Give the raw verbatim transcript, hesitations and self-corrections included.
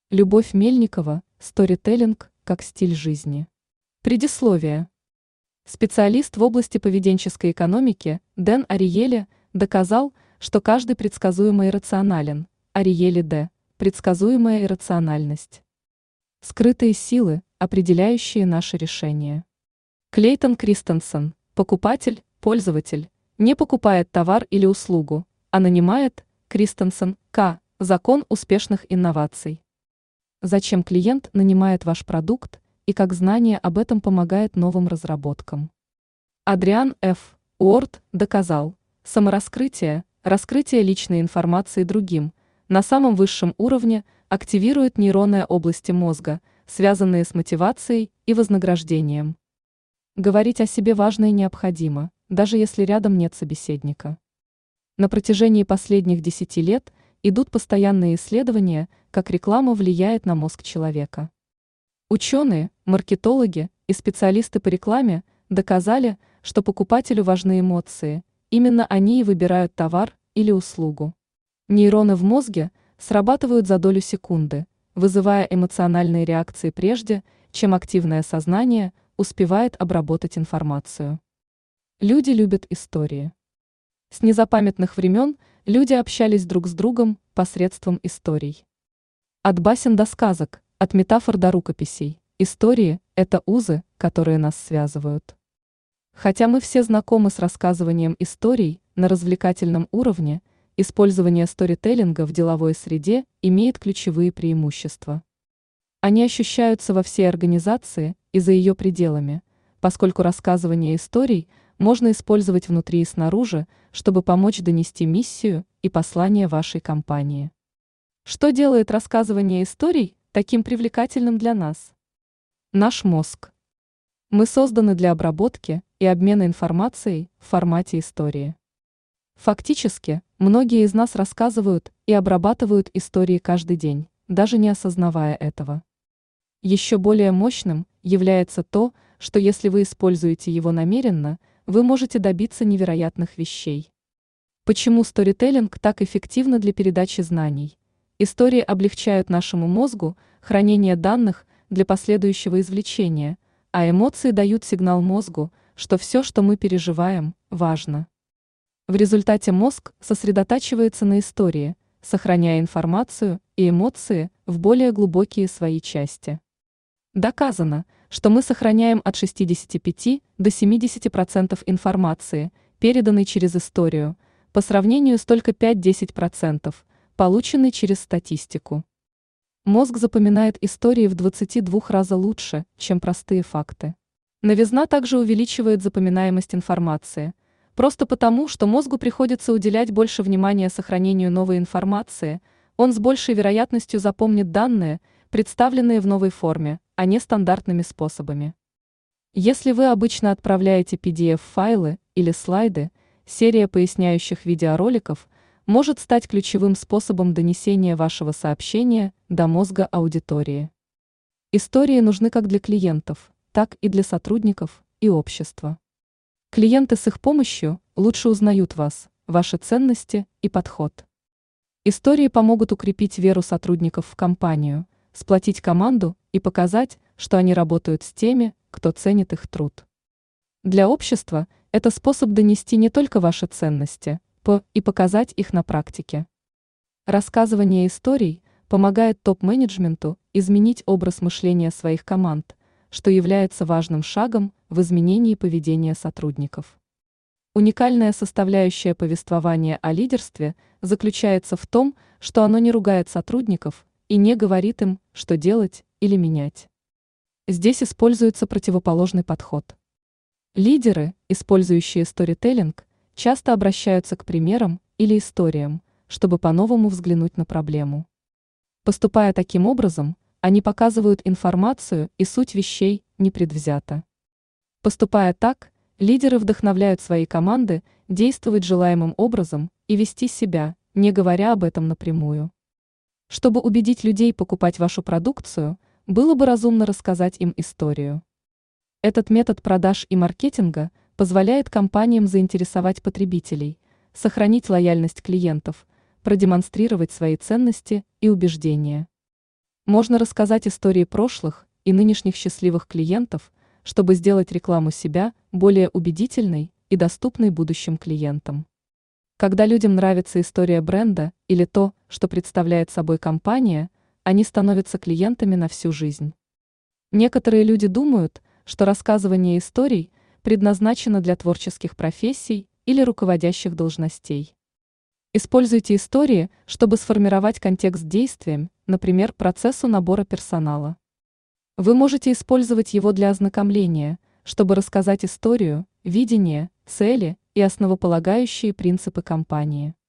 Любовь Мельникова, сторителлинг как стиль жизни. Предисловие. Специалист в области поведенческой экономики Дэн Ариели доказал, что каждый предсказуемо иррационален. Ариели Д. Предсказуемая иррациональность. Скрытые силы, определяющие наши решения. Клейтон Кристенсен, покупатель, пользователь, не покупает товар или услугу, а нанимает, Кристенсен, К. Закон успешных инноваций. Зачем клиент нанимает ваш продукт и как знание об этом помогает новым разработкам. Адриан Ф. Уорд доказал, самораскрытие, раскрытие личной информации другим, на самом высшем уровне активирует нейронные области мозга, связанные с мотивацией и вознаграждением. Говорить о себе важно и необходимо, даже если рядом нет собеседника. На протяжении последних десяти лет идут постоянные исследования, как реклама влияет на мозг человека. Ученые, маркетологи и специалисты по рекламе доказали, что покупателю важны эмоции, именно они и выбирают товар или услугу. Нейроны в мозге срабатывают за долю секунды, вызывая эмоциональные реакции прежде, чем активное сознание успевает обработать информацию. Люди любят истории. С незапамятных времен люди общались друг с другом посредством историй. От басен до сказок, от метафор до рукописей, истории – это узы, которые нас связывают. Хотя мы все знакомы с рассказыванием историй на развлекательном уровне, использование сторителлинга в деловой среде имеет ключевые преимущества. Они ощущаются во всей организации и за ее пределами, поскольку рассказывание историй можно использовать внутри и снаружи, чтобы помочь донести миссию и послание вашей компании. Что делает рассказывание историй таким привлекательным для нас? Наш мозг. Мы созданы для обработки и обмена информацией в формате истории. Фактически, многие из нас рассказывают и обрабатывают истории каждый день, даже не осознавая этого. Еще более мощным является то, что если вы используете его намеренно, вы можете добиться невероятных вещей. Почему сторителлинг так эффективно для передачи знаний? Истории облегчают нашему мозгу хранение данных для последующего извлечения, а эмоции дают сигнал мозгу, что все, что мы переживаем, важно. В результате мозг сосредотачивается на истории, сохраняя информацию и эмоции в более глубокие свои части. Доказано, что мы сохраняем от шестидесяти пяти до семидесяти процентов информации, переданной через историю, по сравнению с только пять-десять процентов, полученной через статистику. Мозг запоминает истории в двадцати двух раза лучше, чем простые факты. Новизна также увеличивает запоминаемость информации, просто потому, что мозгу приходится уделять больше внимания сохранению новой информации, он с большей вероятностью запомнит данные, представленные в новой форме, а не стандартными способами. Если вы обычно отправляете пи ди эф-файлы или слайды, серия поясняющих видеороликов может стать ключевым способом донесения вашего сообщения до мозга аудитории. Истории нужны как для клиентов, так и для сотрудников и общества. Клиенты с их помощью лучше узнают вас, ваши ценности и подход. Истории помогут укрепить веру сотрудников в компанию, сплотить команду и показать, что они работают с теми, кто ценит их труд. Для общества это способ донести не только ваши ценности, по и показать их на практике. Рассказывание историй помогает топ-менеджменту изменить образ мышления своих команд, что является важным шагом в изменении поведения сотрудников. Уникальная составляющая повествования о лидерстве заключается в том, что оно не ругает сотрудников и не говорит им, что делать или менять. Здесь используется противоположный подход. Лидеры, использующие сторителлинг, часто обращаются к примерам или историям, чтобы по-новому взглянуть на проблему. Поступая таким образом, они показывают информацию и суть вещей непредвзято. Поступая так, лидеры вдохновляют свои команды действовать желаемым образом и вести себя, не говоря об этом напрямую. Чтобы убедить людей покупать вашу продукцию, было бы разумно рассказать им историю. Этот метод продаж и маркетинга позволяет компаниям заинтересовать потребителей, сохранить лояльность клиентов, продемонстрировать свои ценности и убеждения. Можно рассказать истории прошлых и нынешних счастливых клиентов, чтобы сделать рекламу себя более убедительной и доступной будущим клиентам. Когда людям нравится история бренда или то, что представляет собой компания, они становятся клиентами на всю жизнь. Некоторые люди думают, что рассказывание историй предназначено для творческих профессий или руководящих должностей. Используйте истории, чтобы сформировать контекст действиям, например, процессу набора персонала. Вы можете использовать его для ознакомления, чтобы рассказать историю, видение, цели и основополагающие принципы компании.